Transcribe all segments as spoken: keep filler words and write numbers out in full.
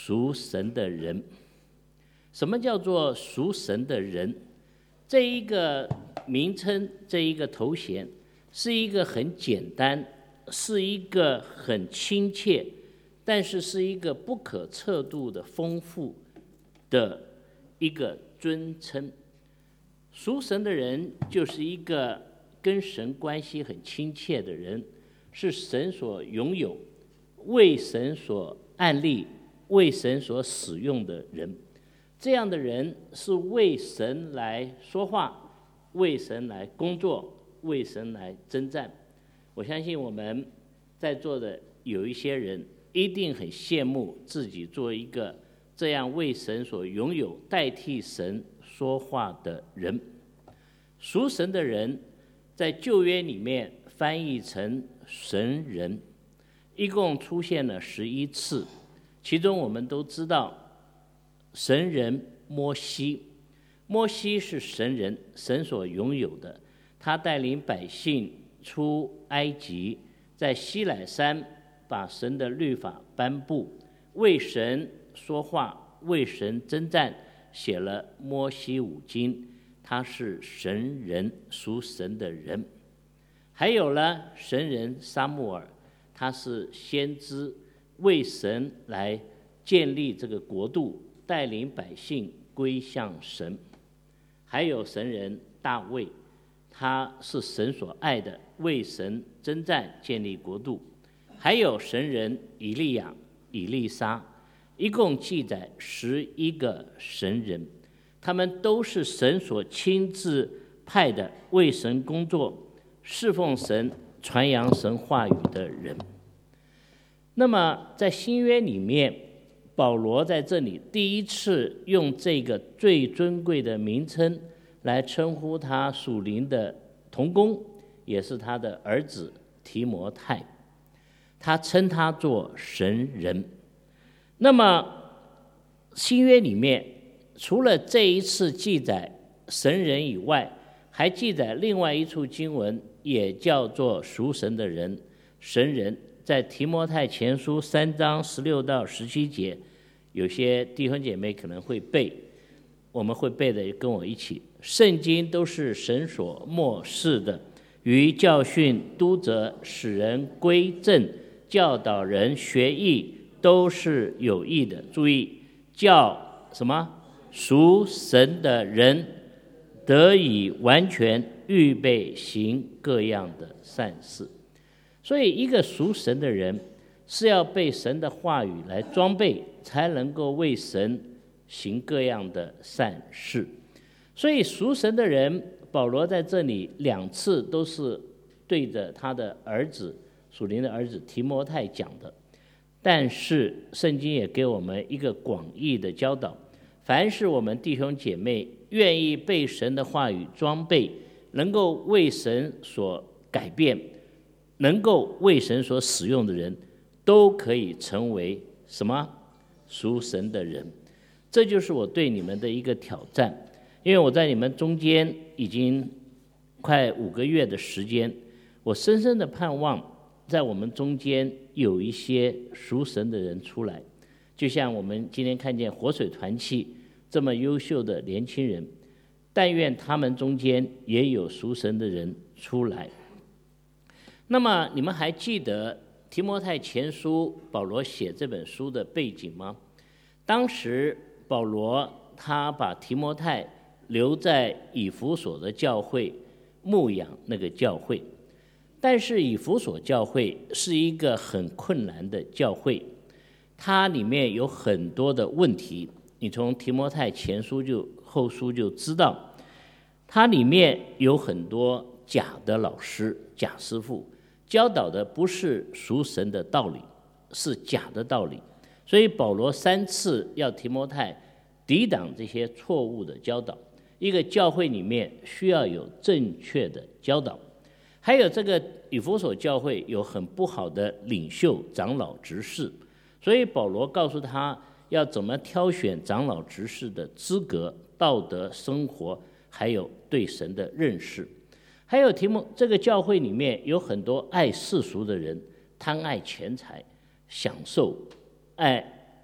属神的人。什么叫做属神的人？这一个名称，这一个头衔，是一个很简单，是一个很亲切，但是是一个不可测度的丰富的一个尊称。属神的人就是一个跟神关系很亲切的人，是神所拥有，为神所按立，为神所使用的人。这样的人是为神来说话，为神来工作，为神来征战。我相信我们在座的有一些人一定很羡慕自己做一个这样为神所拥有，代替神说话的人。属神的人在旧约里面翻译成神人，一共出现了十一次，其中我们都知道神人摩西，摩西是神人，神所拥有的。他带领百姓出埃及，在西乃山把神的律法颁布，为神说话，为神征战，写了摩西五经。他是神人，属神的人。还有呢，神人撒母耳，他是先知，为神来建立这个国度，带领百姓归向神。还有神人大卫，他是神所爱的，为神征战，建立国度。还有神人以利亚、以利沙，一共记载十一个神人，他们都是神所亲自派的，为神工作，侍奉神，传扬神话语的人。那么在新约里面，保罗在这里第一次用这个最尊贵的名称来称呼他属灵的同工，也是他的儿子提摩太，他称他做神人。那么新约里面除了这一次记载神人以外，还记载另外一处经文，也叫做属神的人，神人，在提摩太前书三章十六到十七节，有些弟兄姐妹可能会背，我们会背的跟我一起。圣经都是神所默示的，于教训、督责、使人归正、教导人学义，都是有益的。注意，叫什么？属神的人得以完全，预备行各样的善事。所以一个属神的人是要被神的话语来装备，才能够为神行各样的善事。所以属神的人，保罗在这里两次都是对着他的儿子，属灵的儿子提摩太讲的。但是圣经也给我们一个广义的教导，凡是我们弟兄姐妹愿意被神的话语装备，能够为神所改变，能够为神所使用的人，都可以成为什么？属神的人。这就是我对你们的一个挑战，因为我在你们中间已经快五个月的时间，我深深的盼望在我们中间有一些属神的人出来，就像我们今天看见活水团契这么优秀的年轻人，但愿他们中间也有属神的人出来。那么你们还记得提摩太前书保罗写这本书的背景吗？当时保罗他把提摩太留在以弗所的教会牧养那个教会，但是以弗所教会是一个很困难的教会，它里面有很多的问题，你从提摩太前书就后书就知道，它里面有很多假的老师、假师傅，教导的不是属神的道理，是假的道理。所以保罗三次要提摩太抵挡这些错误的教导。一个教会里面需要有正确的教导，还有这个以弗所教会有很不好的领袖、长老、执事，所以保罗告诉他要怎么挑选长老、执事的资格、道德、生活，还有对神的认识。还有题目，这个教会里面有很多爱世俗的人，贪爱钱财、享受、爱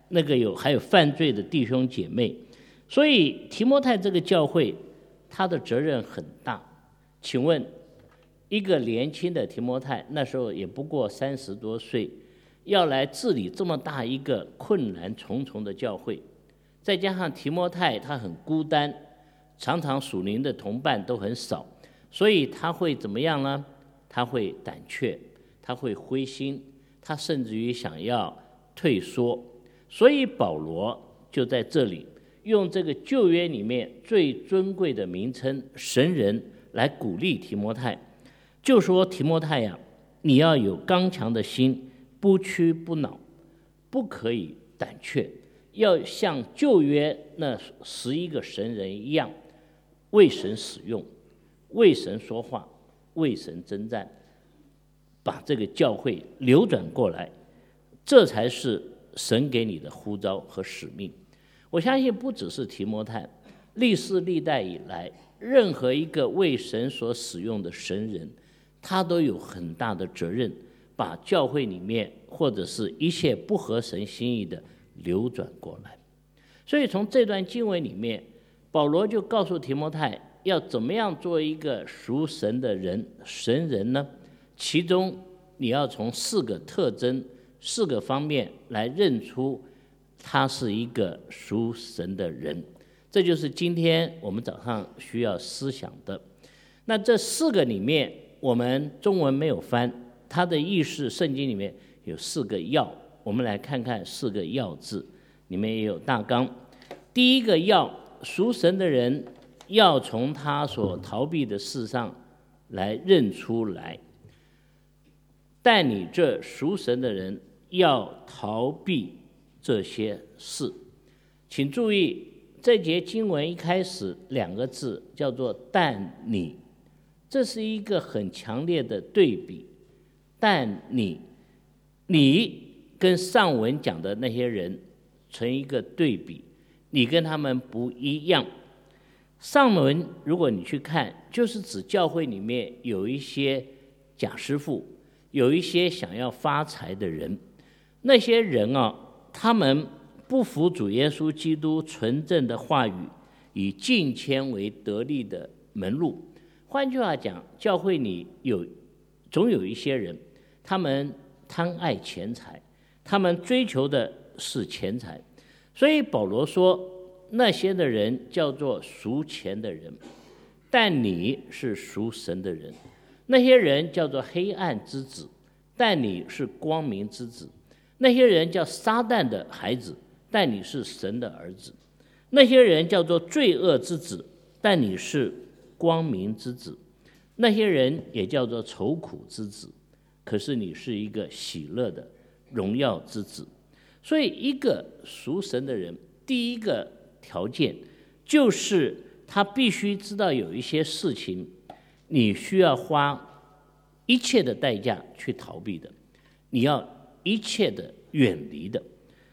那个有还有犯罪的弟兄姐妹，所以提摩太这个教会，他的责任很大。请问，一个年轻的提摩太，那时候也不过三十多岁，要来治理这么大一个困难重重的教会，再加上提摩太他很孤单，常常属灵的同伴都很少，所以他会怎么样呢？他会胆怯，他会灰心，他甚至于想要退缩。所以保罗就在这里用这个旧约里面最尊贵的名称神人来鼓励提摩太，就说提摩太呀，你要有刚强的心，不屈不挠，不可以胆怯，要像旧约那十一个神人一样，为神使用，为神说话，为神征战，把这个教会扭转过来，这才是神给你的呼召和使命。我相信不只是提摩太，历世历代以来，任何一个为神所使用的神人，他都有很大的责任，把教会里面或者是一切不合神心意的扭转过来。所以从这段经文里面，保罗就告诉提摩太要怎么样做一个属神的人，神人呢？其中你要从四个特征、四个方面来认出他是一个属神的人。这就是今天我们早上需要思想的。那这四个里面，我们中文没有翻，它的意思圣经里面有四个要，我们来看看四个要字，里面也有大纲。第一个要，属神的人要从他所逃避的事上来认出来，但你这属神的人要逃避这些事。请注意，这节经文一开始两个字叫做但你，这是一个很强烈的对比。但你，你跟上文讲的那些人成一个对比，你跟他们不一样。上文如果你去看，就是指教会里面有一些假师傅，有一些想要发财的人，那些人啊，他们不服主耶稣基督纯正的话语，以敬虔为得利的门路。换句话讲，教会里有总有一些人，他们贪爱钱财，他们追求的是钱财。所以保罗说，那些的人叫做属钱的人，但你是属神的人。那些人叫做黑暗之子，但你是光明之子。那些人叫撒旦的孩子，但你是神的儿子。那些人叫做罪恶之子，但你是光明之子。那些人也叫做愁苦之子，可是你是一个喜乐的荣耀之子。所以一个属神的人，第一个条件就是他必须知道有一些事情你需要花一切的代价去逃避的，你要一切的远离的。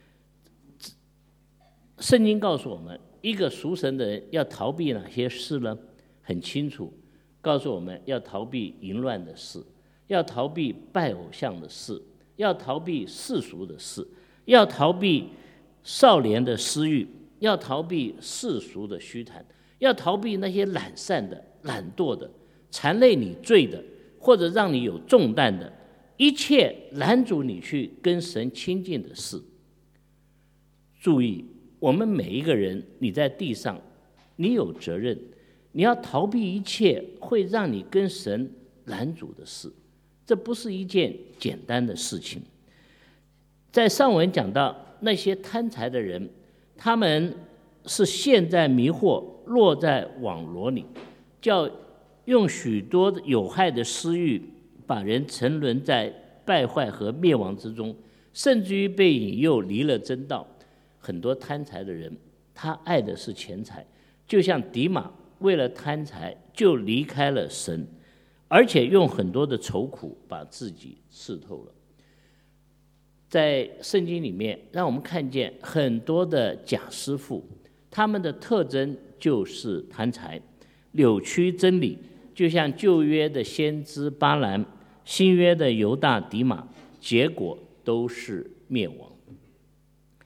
圣经告诉我们，一个属神的人要逃避哪些事呢？很清楚，告诉我们要逃避淫乱的事，要逃避拜偶像的事，要逃避世俗的事，要逃避少年的私欲，要逃避世俗的虚谈，要逃避那些懒散的、懒惰的、缠累你罪的，或者让你有重担的，一切拦阻你去跟神亲近的事。注意，我们每一个人，你在地上，你有责任，你要逃避一切会让你跟神拦阻的事，这不是一件简单的事情。在上文讲到那些贪财的人，他们是陷在迷惑，落在网罗里，叫用许多有害的私欲把人沉沦在败坏和灭亡之中，甚至于被引诱离了真道。很多贪财的人，他爱的是钱财，就像迪马为了贪财就离开了神，而且用很多的愁苦把自己刺透了。在圣经里面让我们看见很多的假师傅，他们的特征就是贪财，扭曲真理，就像旧约的先知巴兰，新约的犹大迪马，结果都是灭亡。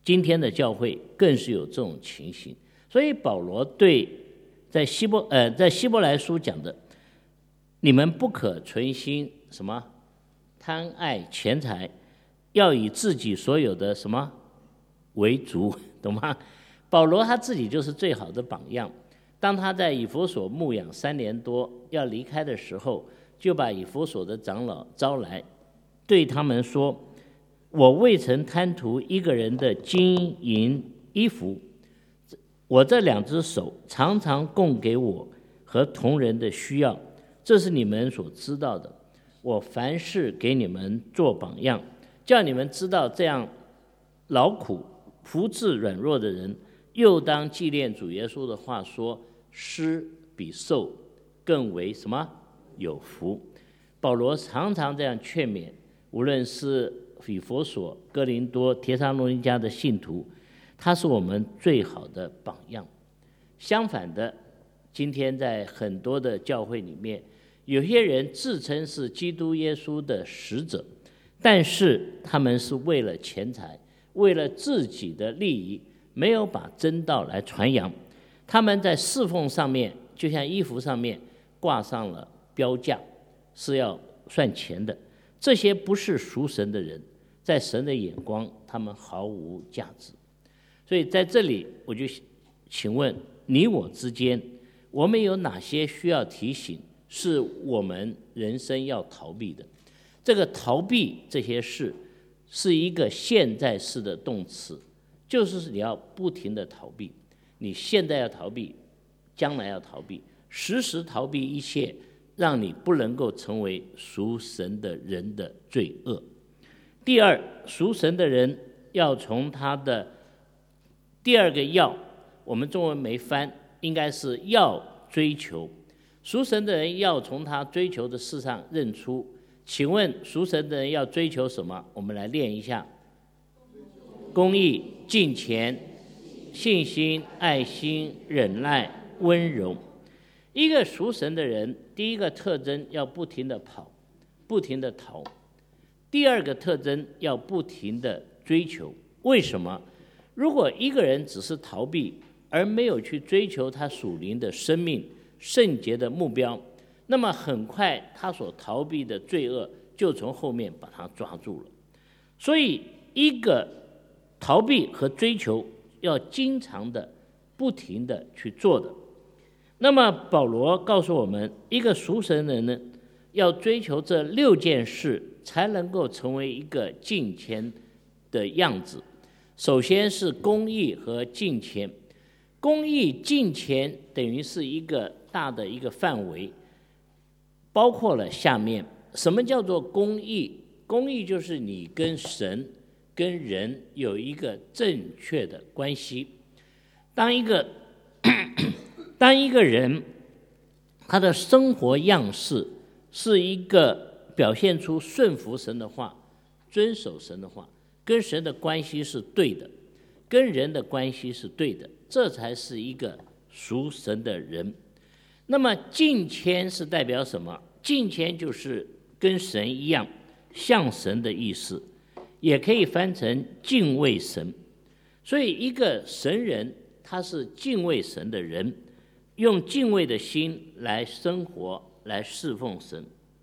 今天的教会更是有这种情形。所以保罗对在希伯呃在希伯来书讲的，你们不可存心什么贪爱钱财，要以自己所有的什么为主，懂吗？保罗他自己就是最好的榜样。当他在以弗所牧养三年多要离开的时候，就把以弗所的长老招来，对他们说，我未曾贪图一个人的金银衣服，我这两只手常常供给我和同人的需要，这是你们所知道的。我凡事给你们做榜样，叫你们知道这样劳苦福至软弱的人，又当纪念主耶稣的话说，施比受更为什么有福。保罗常常这样劝勉，无论是以弗所、哥林多、帖撒罗尼迦的信徒，他是我们最好的榜样。相反的，今天在很多的教会里面，有些人自称是基督耶稣的使者，但是他们是为了钱财，为了自己的利益，没有把真道来传扬。他们在侍奉上面，就像衣服上面挂上了标价，是要算钱的。这些不是属神的人，在神的眼光，他们毫无价值。所以在这里，我就请问你我之间，我们有哪些需要提醒，是我们人生要逃避的？这个逃避这些事，是一个现在式的动词，就是你要不停的逃避。你现在要逃避，将来要逃避，时时逃避一切让你不能够成为属神的人的罪恶。第二，属神的人要从他的第二个要，我们中文没翻，应该是要追求。属神的人要从他追求的事上认出。请问属神的人要追求什么？我们来练一下：公义、敬虔、信心、爱心、忍耐、温柔。一个属神的人，第一个特征要不停的跑，不停的逃；第二个特征要不停的追求。为什么？如果一个人只是逃避，而没有去追求他属灵的生命圣洁的目标，那么很快他所逃避的罪恶就从后面把他抓住了。所以一个逃避和追求要经常的不停的去做的。那么保罗告诉我们，一个属神人呢，要追求这六件事，才能够成为一个敬虔的样子。首先是公义和敬虔。公义敬虔等于是一个大的一个范围，包括了下面什么叫做公义？公义就是你跟神跟人有一个正确的关系。当一个当一个人他的生活样式是一个表现出顺服神的话，遵守神的话，跟神的关系是对的，跟人的关系是对的，这才是一个属神的人。那么敬虔是代表什么？敬虔就是跟神一样，像神的意思，也可以翻成敬畏神。所以一个神人，他是敬畏神的人，用敬畏的心来生活，来侍奉神。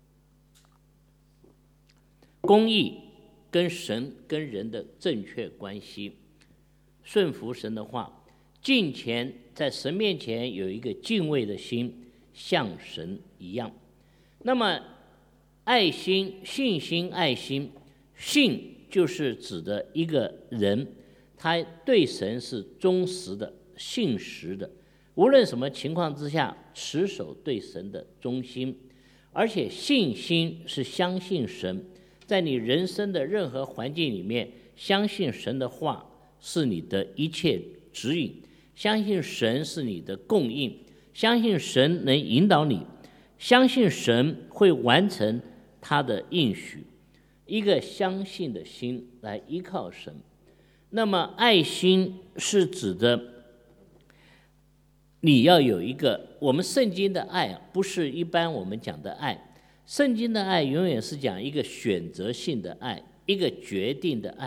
公义跟神跟人的正确关系，顺服神的话，敬虔在神面前有一个敬畏的心，像神一样。那么爱心、信心、爱心，信就是指的一个人，他对神是忠实的、信实的，无论什么情况之下，持守对神的忠心。而且信心是相信神，在你人生的任何环境里面，相信神的话是你的一切指引，相信神是你的供应，相信神能引导你，相信神会完成他的应许，一个相信的心来依靠神。那么爱心是指的你要有一个，我们圣经的爱不是一般我们讲的爱，圣经的爱永远是讲一个选择性的爱，一个决定的爱，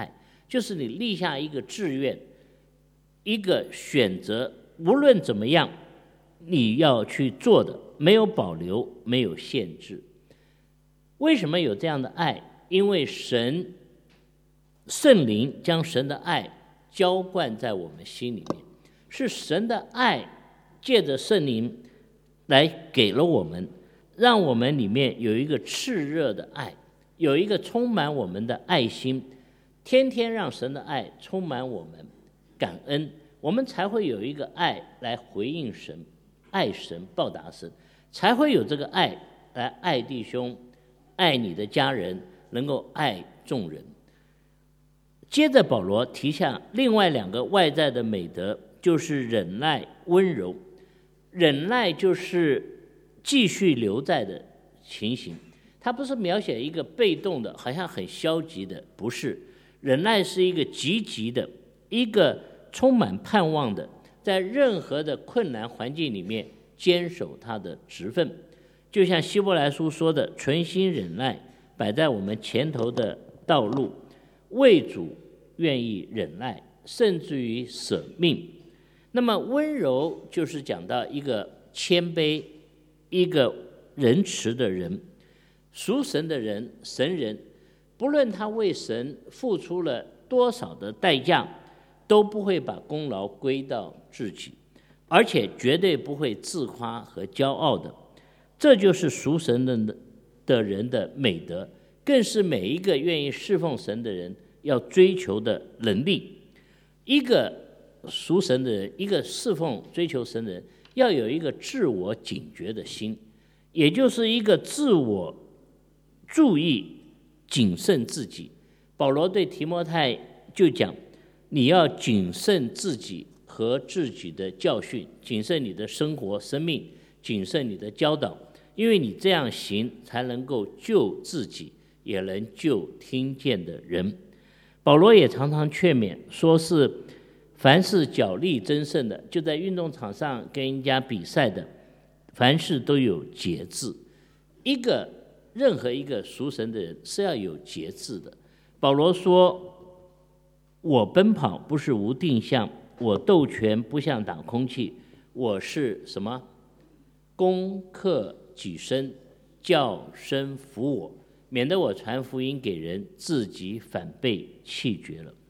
就是你立下一个志愿，一个选择，无论怎么样你要去做的，没有保留，没有限制。为什么有这样的爱？因为神圣灵将神的爱浇灌在我们心里面，是神的爱借着圣灵来给了我们，让我们里面有一个炽热的爱，有一个充满我们的爱心，天天让神的爱充满我们，感恩，我们才会有一个爱来回应神，爱神，报答神，才会有这个爱来爱弟兄，爱你的家人，能够爱众人。接着保罗提下另外两个外在的美德，就是忍耐、温柔。忍耐就是继续留在的情形，它不是描写一个被动的，好像很消极的，不是。忍耐是一个积极的，一个充满盼望的，在任何的困难环境里面坚守他的职分。就像希伯来书说的，存心忍耐摆在我们前头的道路，为主愿意忍耐，甚至于舍命。那么温柔就是讲到一个谦卑，一个仁慈的人。属神的人，神人，不论他为神付出了多少的代价，都不会把功劳归到自己，而且绝对不会自夸和骄傲的。这就是属神的的人的美德，更是每一个愿意侍奉神的人要追求的能力。一个属神的人，一个侍奉追求神的人，要有一个自我警觉的心，也就是一个自我注意谨慎自己。保罗对提摩太就讲，你要谨慎自己和自己的教训，谨慎你的生活生命，谨慎你的教导，因为你这样行才能够救自己，也能救听见的人。保罗也常常劝勉说，是凡是角力争胜的，就在运动场上跟人家比赛的，凡事都有节制。一个任何一个属神的人是要有节制的。保罗说，我奔跑不是无定向，我斗拳不像打空气，我是什么？攻克己身，叫身服我，免得我传福音给人，自己反被弃绝了。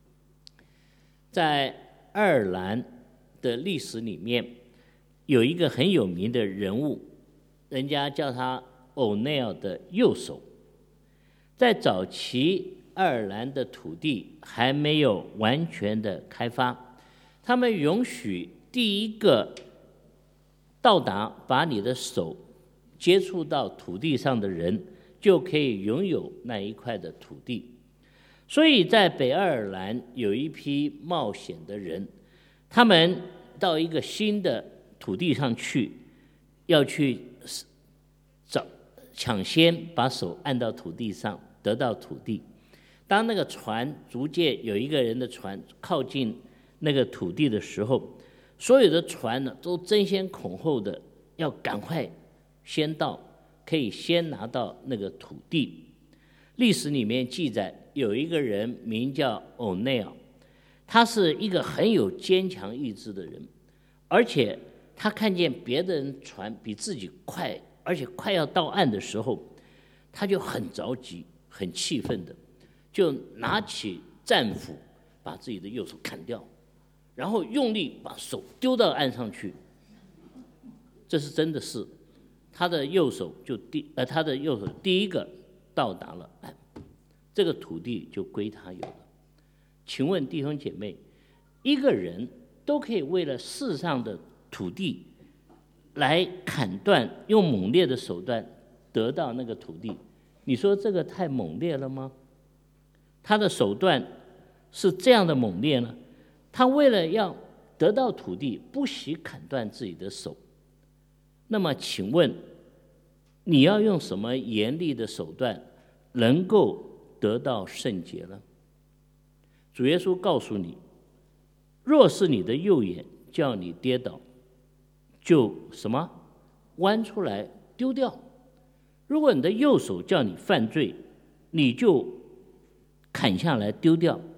在爱尔兰的历史里面，有一个很有名的人物，人家叫他欧内尔的右手。在早期爱尔兰的土地还没有完全的开发，他们允许第一个到达把你的手接触到土地上的人就可以拥有那一块的土地。所以在北爱尔兰有一批冒险的人，他们到一个新的土地上去，要去找抢先把手按到土地上，得到土地。当那个船逐渐有一个人的船靠近那个土地的时候，所有的船呢都争先恐后的要赶快先到，可以先拿到那个土地。历史里面记载，有一个人名叫欧内尔，他是一个很有坚强意志的人，而且他看见别的人船比自己快，而且快要到岸的时候，他就很着急，很气愤的，就拿起战斧把自己的右手砍掉，然后用力把手丢到岸上去。这是真的事，他的右手就第呃，他的右手第一个到达了岸，这个土地就归他有了。请问弟兄姐妹，一个人都可以为了世上的土地来砍断，用猛烈的手段得到那个土地，你说这个太猛烈了吗？他的手段是这样的猛烈呢？他为了要得到土地，不惜砍断自己的手。那么请问，你要用什么严厉的手段能够得到圣洁呢？主耶稣告诉你，若是你的右眼叫你跌倒，就什么弯出来丢掉；如果你的右手叫你犯罪，你就砍下来丢掉。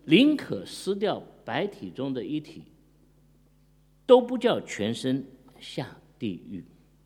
宁可失掉百体中的一体，都不叫全身下地狱。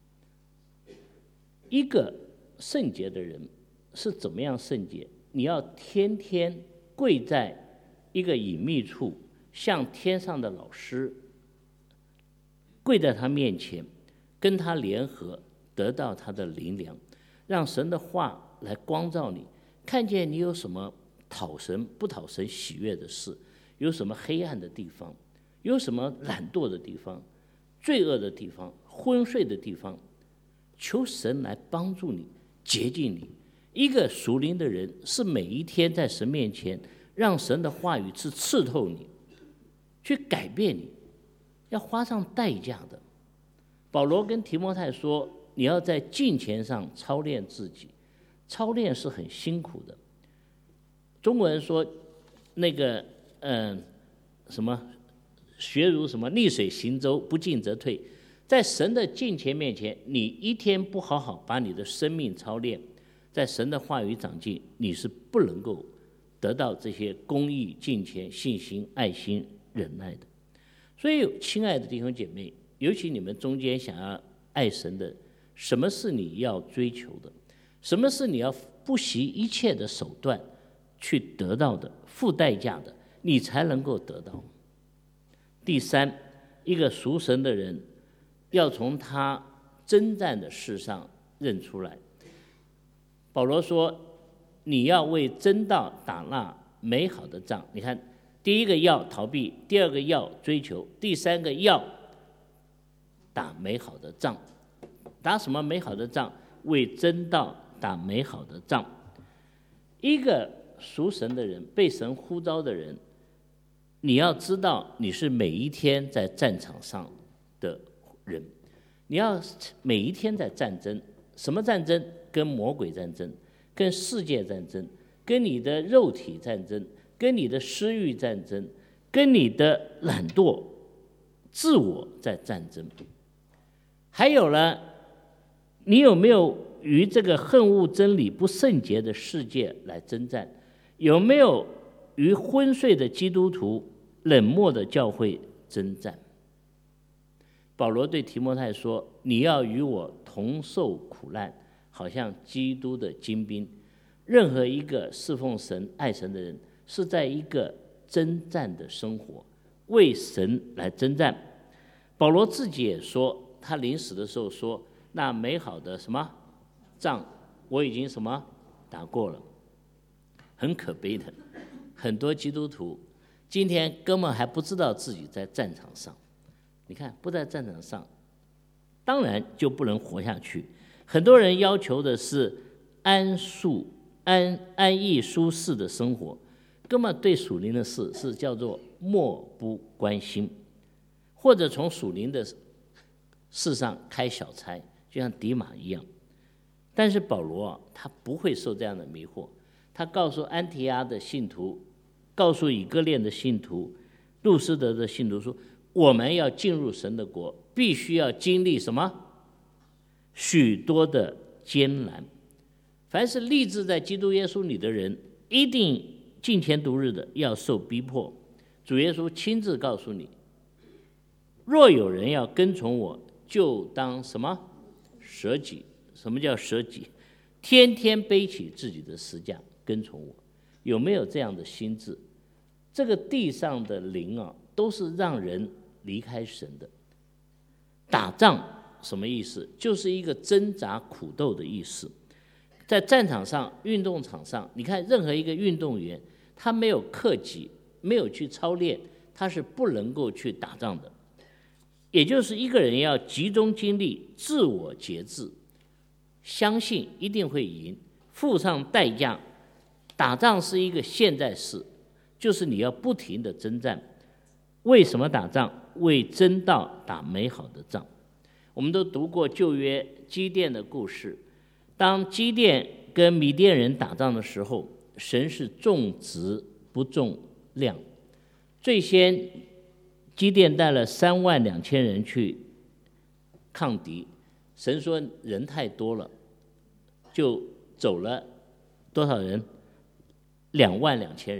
一个圣洁的人是怎么样圣洁？你要天天跪在一个隐秘处，向天上的老师跪在他面前，跟他联合，得到他的灵粮，让神的话来光照你，看见你有什么讨神不讨神喜悦的事，有什么黑暗的地方，有什么懒惰的地方，罪恶的地方，昏睡的地方，求神来帮助你，洁净你。一个属灵的人是每一天在神面前，让神的话语是刺透你，去改变你，要花上代价的。保罗跟提摩太说，你要在敬虔上操练自己，操练是很辛苦的。中国人说那个嗯、呃、什么学如什么逆水行舟，不进则退。在神的敬虔面前，你一天不好好把你的生命操练，在神的话语长进，你是不能够得到这些公义、敬虔、信心、爱心、忍耐的。所以亲爱的弟兄姐妹，尤其你们中间想要爱神的，什么是你要追求的？什么是你要不惜一切的手段去得到的，付代价的，你才能够得到。第三，一个属神的人要从他征战的事上认出来。保罗说，你要为真道打那美好的仗。你看，第一个要逃避，第二个要追求，第三个要打美好的仗。打什么美好的仗？为真道打美好的仗。一个属神的人，被神呼召的人，你要知道你是每一天在战场上的人，你要每一天在战争。什么战争？跟魔鬼战争，跟世界战争，跟你的肉体战争，跟你的私欲战争，跟你的懒惰、自我在战争。还有呢，你有没有与这个恨恶真理、不圣洁的世界来征战？有没有与昏睡的基督徒、冷漠的教会征战？保罗对提摩太说，你要与我同受苦难，好像基督的精兵。任何一个侍奉神、爱神的人，是在一个征战的生活，为神来征战。保罗自己也说，他临死的时候说，那美好的什么仗，我已经什么打过了。很可悲的，很多基督徒今天根本还不知道自己在战场上。你看，不在战场上，当然就不能活下去。很多人要求的是安舒、安安逸、舒适的生活，根本对属灵的事是叫做漠不关心，或者从属灵的事上开小差，就像迪马一样。但是保罗啊，他不会受这样的迷惑。他告诉安提阿的信徒，告诉以哥念的信徒，路斯德的信徒说，我们要进入神的国，必须要经历什么？许多的艰难。凡是立志在基督耶稣里的人，一定敬虔度日的要受逼迫。主耶稣亲自告诉你，若有人要跟从我，就当什么？舍己。什么叫舍己？天天背起自己的十架跟从我。有没有这样的心志？这个地上的灵啊，都是让人离开神的。打仗什么意思？就是一个挣扎苦斗的意思。在战场上、运动场上，你看任何一个运动员，他没有克己，没有去操练，他是不能够去打仗的。也就是一个人要集中精力，自我节制，相信一定会赢，付上代价。打仗是一个现在式，就是你要不停的征战。为什么打仗？为真道打美好的仗。我们都读过旧约基甸的故事，当基甸跟米甸人打仗的时候，神是重质不重量。最先基甸带了三万两千人去抗敌，神说人太多了，就走了多少人？两万两千人，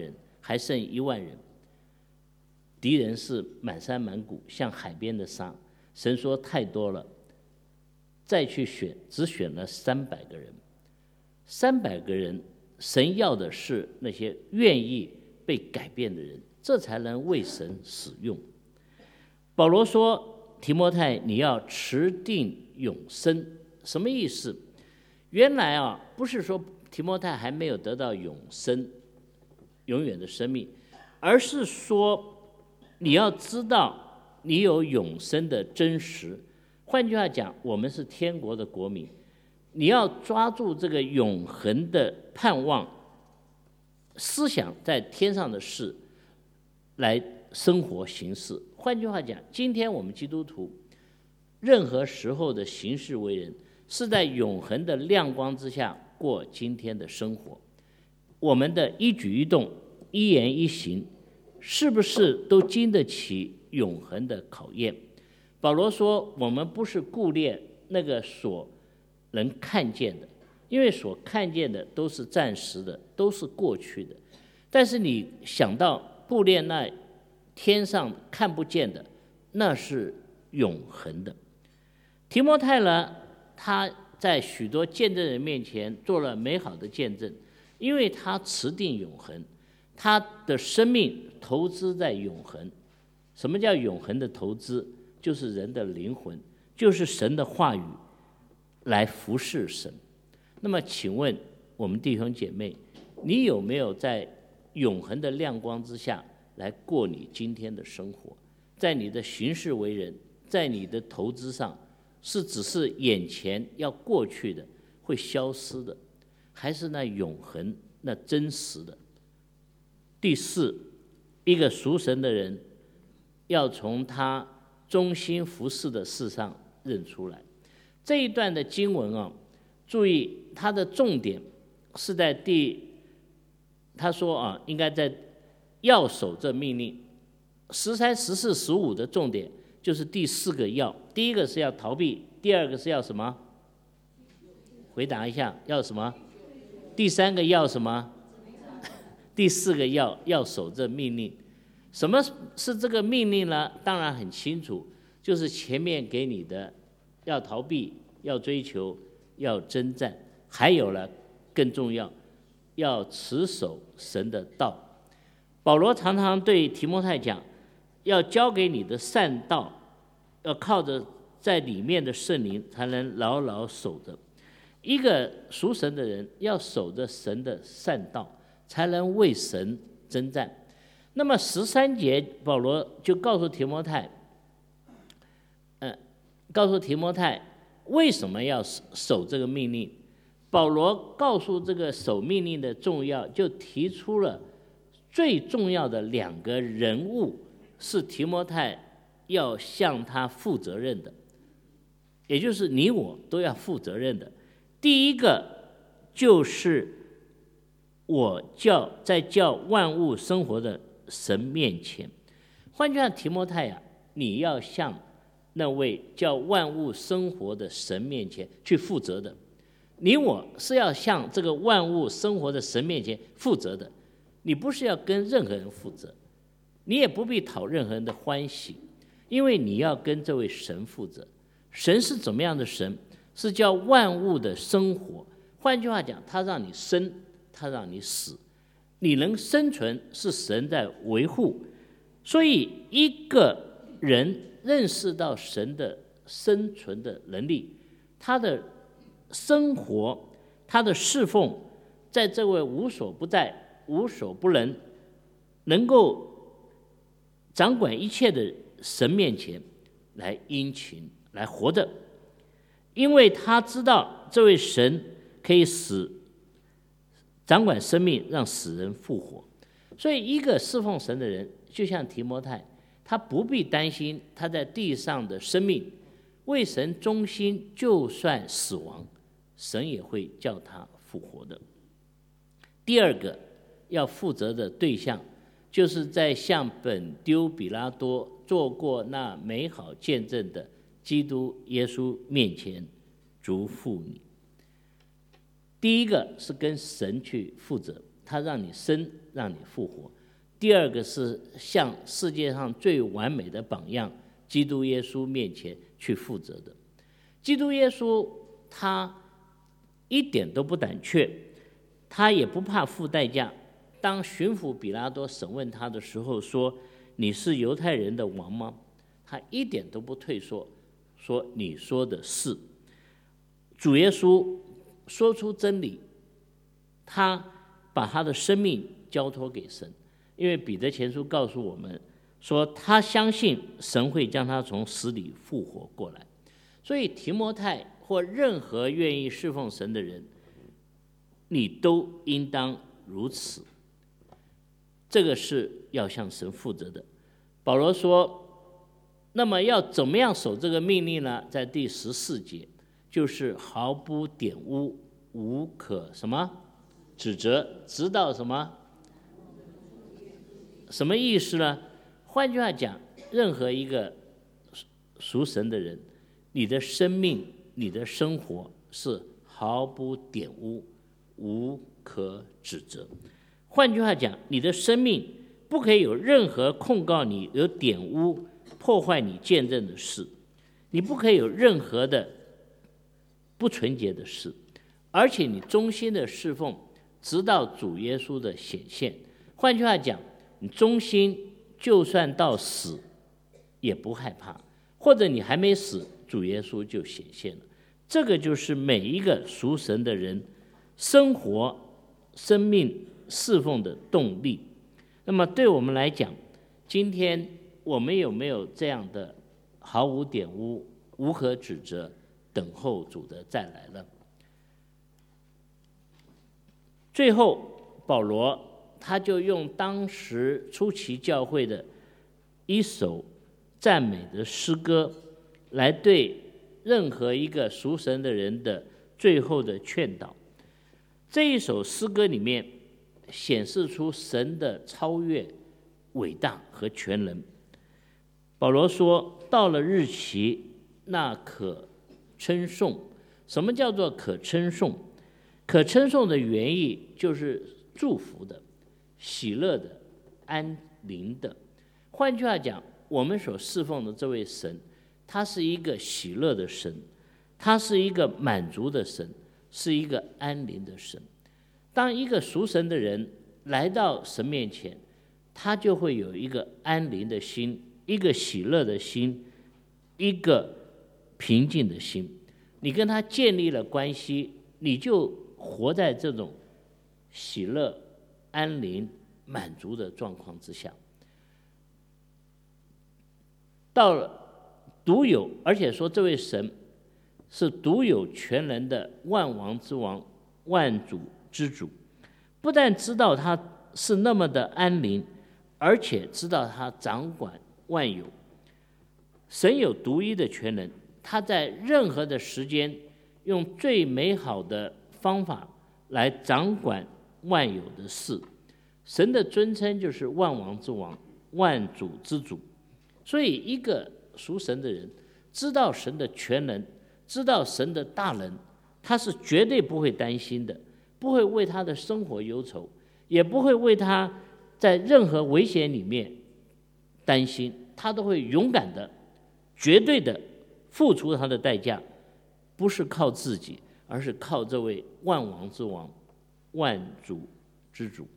还剩一万人，敌人是满山满谷，像海边的沙。神说太多了，再去选，只选了三百个人。三百个人，神要的是那些愿意被改变的人，这才能为神使用。保罗说：“提摩太，你要持定永生。”什么意思？原来啊，不是说提摩太还没有得到永生、永远的生命，而是说你要知道你有永生的真实。换句话讲，我们是天国的国民，你要抓住这个永恒的盼望，思想在天上的事来生活行事。换句话讲，今天我们基督徒任何时候的行事为人，是在永恒的亮光之下过今天的生活。我们的一举一动、一言一行，是不是都经得起永恒的考验？保罗说，我们不是顾念那个所能看见的，因为所看见的都是暂时的，都是过去的。但是你想到顾念那天上看不见的，那是永恒的。提摩太呢，他在许多见证人面前做了美好的见证，因为他持定永恒，他的生命投资在永恒。什么叫永恒的投资？就是人的灵魂，就是神的话语来服侍神。那么请问我们弟兄姐妹，你有没有在永恒的亮光之下来过你今天的生活？在你的行事为人，在你的投资上，是只是眼前要过去的，会消失的，还是那永恒、那真实的？第四，一个属神的人要从他忠心服侍的事上认出来。这一段的经文啊，注意它的重点是在第，他说啊，应该在要守这命令。十三、十四、十五的重点就是第四个要，第一个是要逃避，第二个是要什么？回答一下，要什么？第三个要什么？第四个要要守这命令。什么是这个命令呢？当然很清楚，就是前面给你的，要逃避，要追求，要征战，还有了更重要，要持守神的道。保罗常常对提摩太讲，要交给你的善道，要靠着在里面的圣灵才能牢牢守着。一个属神的人要守着神的善道，才能为神征战。那么十三节保罗就告诉提摩太，呃，告诉提摩太为什么要守这个命令。保罗告诉这个守命令的重要，就提出了最重要的两个人物是提摩太要向他负责任的，也就是你我都要负责任的。第一个就是我叫在叫万物生活的神面前。换句话，提摩太啊，你要向那位叫万物生活的神面前去负责的。你我是要向这个万物生活的神面前负责的。你不是要跟任何人负责，你也不必讨任何人的欢喜，因为你要跟这位神负责。神是怎么样的神？是叫万物的生活。换句话讲，他让你生，他让你死，你能生存是神在维护。所以一个人认识到神的生存的能力，他的生活，他的侍奉，在这位无所不在、无所不能、能够掌管一切的神面前来殷勤，来活着。因为他知道这位神可以使掌管生命，让死人复活。所以一个侍奉神的人，就像提摩太，他不必担心他在地上的生命，为神忠心，就算死亡，神也会叫他复活的。第二个要负责的对象，就是在向本丢比拉多做过那美好见证的基督耶稣面前嘱咐你。第一个是跟神去负责，他让你生，让你复活。 第二个是向世界上最完美的榜样基督耶稣面前去负责的。基督耶稣他一点都不胆怯，他也不怕付代价。当巡抚比拉多审问他的时候说，你是犹太人的王吗？他一点都不退缩，说你说的是。主耶稣说出真理，他把他的生命交托给神，因为彼得前书告诉我们说，他相信神会将他从死里复活过来。所以提摩太或任何愿意侍奉神的人，你都应当如此。这个是要向神负责的。保罗说，那么要怎么样守这个命令呢？在第十四节，就是毫不玷污，无可什么指责，直到什么什么意思呢？换句话讲，任何一个属神的人，你的生命、你的生活是毫不玷污，无可指责。换句话讲，你的生命不可以有任何控告你、有玷污、破坏你见证的事，你不可以有任何的不纯洁的事，而且你忠心的侍奉，直到主耶稣的显现。换句话讲，你忠心，就算到死也不害怕，或者你还没死，主耶稣就显现了。这个就是每一个属神的人生活、生命、侍奉的动力。那么对我们来讲，今天我们有没有这样的毫无玷污、无可指责，等候主的再来呢？最后保罗他就用当时初期教会的一首赞美的诗歌，来对任何一个属神的人的最后的劝导。这一首诗歌里面显示出神的超越、伟大和全能。保罗说，到了日期，那可称颂。什么叫做可称颂？可称颂的原意就是祝福的、喜乐的、安宁的。换句话讲，我们所侍奉的这位神，他是一个喜乐的神，他是一个满足的神，是一个安宁的神。当一个属神的人来到神面前，他就会有一个安宁的心，一个喜乐的心，一个平静的心。你跟他建立了关系，你就活在这种喜乐、安宁、满足的状况之下。到了独有，而且说这位神是独有全能的万王之王、万主之主，不但知道他是那么的安宁，而且知道他掌管万有。神有独一的全能，他在任何的时间用最美好的方法来掌管万有的事。神的尊称就是万王之王、万主之主。所以一个属神的人知道神的全能，知道神的大能，他是绝对不会担心的，不会为他的生活忧愁，也不会为他在任何危险里面担心，他都会勇敢的、绝对的付出他的代价，不是靠自己，而是靠这位万王之王、万主之主，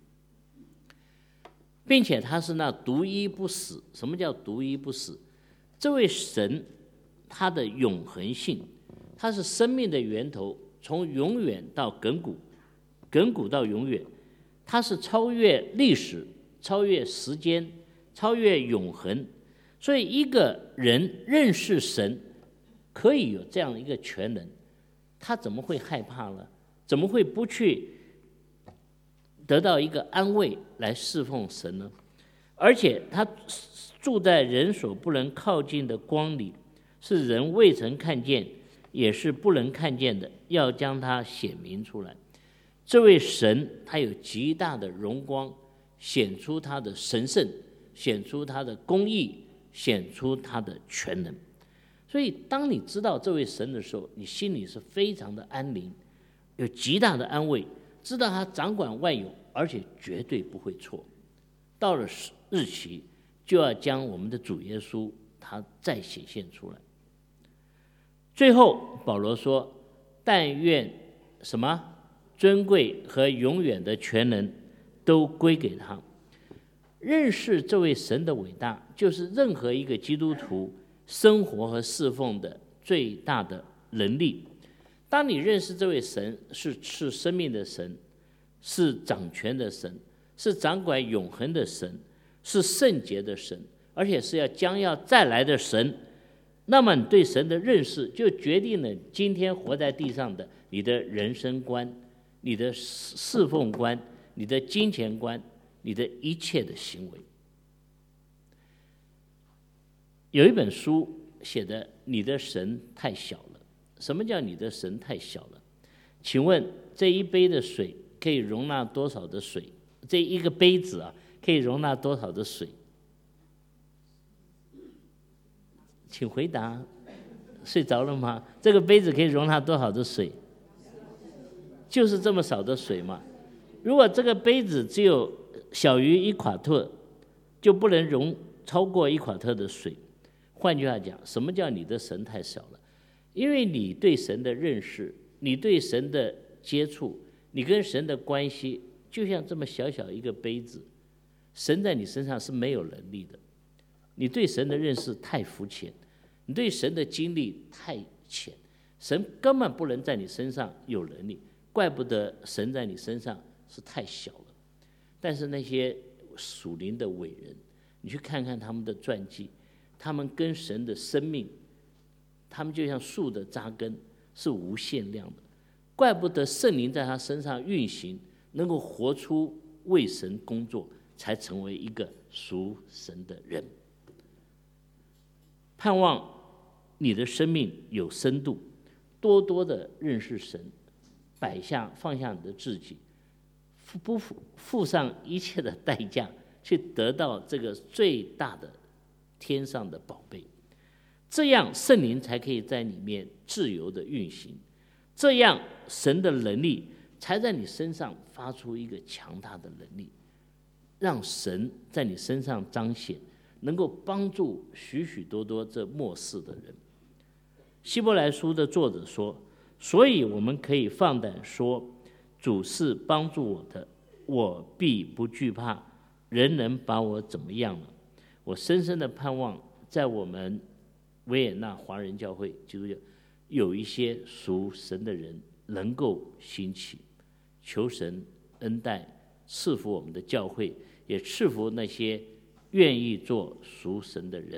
并且他是那独一不死。什么叫独一不死？这位神他的永恒性，他是生命的源头，从永远到亘古，亘古到永远，他是超越历史、超越时间、超越永恒。所以一个人认识神，可以有这样一个全能，他怎么会害怕呢？怎么会不去得到一个安慰来侍奉神呢？而且他住在人所不能靠近的光里，是人未曾看见，也是不能看见的，要将它显明出来。这位神他有极大的荣光，显出他的神圣，显出他的公义，显出他的全能。所以当你知道这位神的时候，你心里是非常的安宁，有极大的安慰，知道他掌管万有，而且绝对不会错。 到了日期，就要将我们的主耶稣他再显现出来。最后保罗说，但愿什么尊贵和永远的全能都归给他。认识这位神的伟大，就是任何一个基督徒生活和侍奉的最大的能力。当你认识这位神是是生命的神，是掌权的神，是掌管永恒的神，是圣洁的神，而且是要将要再来的神，那么你对神的认识就决定了今天活在地上的你的人生观、你的侍奉观、你的金钱观、你的一切的行为。有一本书写的你的神太小了。什么叫你的神太小了？请问这一杯的水可以容纳多少的水？这一个杯子啊，可以容纳多少的水？请回答。睡着了吗？这个杯子可以容纳多少的水？就是这么少的水嘛。如果这个杯子只有小于一夸特，就不能容超过一夸特的水。换句话讲，什么叫你的神太小了？因为你对神的认识，你对神的接触，你跟神的关系，就像这么小小一个杯子，神在你身上是没有能力的。你对神的认识太肤浅，你对神的经历太浅，神根本不能在你身上有能力，怪不得神在你身上是太小了。但是那些属灵的伟人，你去看看他们的传记，他们跟神的生命，他们就像树的扎根，是无限量的，怪不得圣灵在他身上运行，能够活出为神工作，才成为一个属神的人。盼望你的生命有深度，多多的认识神，摆下放下你的自己，不付付上一切的代价，去得到这个最大的天上的宝贝。这样圣灵才可以在里面自由的运行，这样神的能力才在你身上发出一个强大的能力，让神在你身上彰显，能够帮助许许多多这末世的人。希伯来书的作者说，所以我们可以放胆说，主是帮助我的，我必不惧怕，人能把我怎么样呢？我深深的盼望在我们维也纳华人教会基督教有一些属神的人能够兴起，求神恩待赐福我们的教会，也赐福那些愿意做属神的人。